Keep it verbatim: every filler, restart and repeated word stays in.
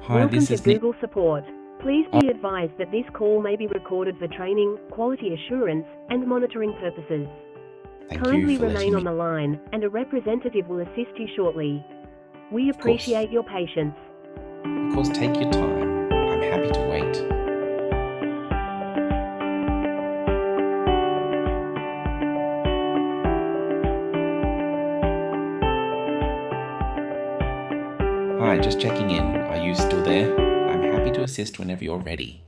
Hi, Welcome this to is Nick. Google Support. Please Uh, be advised that this call may be recorded for training, quality assurance, and monitoring purposes. Thank you Kindly for letting remain me. on the line, and a representative will assist you shortly. We Of course, appreciate your patience. of course, take your time. I'm happy to wait. Hi, just checking in. Are you still there? I'm happy to assist whenever you're ready.